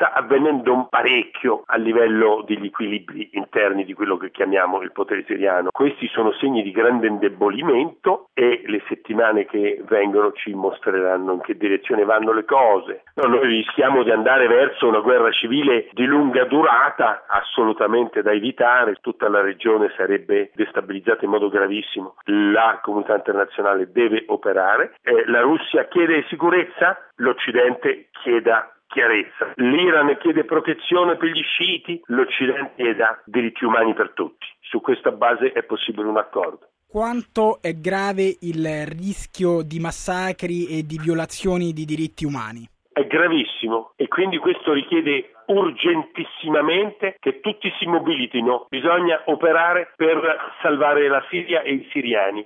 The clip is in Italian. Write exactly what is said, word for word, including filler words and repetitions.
sta avvenendo un parecchio a livello degli equilibri interni di quello che chiamiamo il potere siriano. Questi sono segni di grande indebolimento e le settimane che vengono ci mostreranno in che direzione vanno le cose. No, noi rischiamo di andare verso una guerra civile di lunga durata, assolutamente da evitare. Tutta la regione sarebbe destabilizzata in modo gravissimo. La comunità internazionale deve operare. Eh, la Russia chiede sicurezza, l'Occidente chieda chiarezza. L'Iran chiede protezione per gli sciiti, l'Occidente chieda diritti umani per tutti. Su questa base è possibile un accordo. Quanto è grave il rischio di massacri e di violazioni di diritti umani? È gravissimo e quindi questo richiede urgentissimamente che tutti si mobilitino. Bisogna operare per salvare la Siria e i siriani.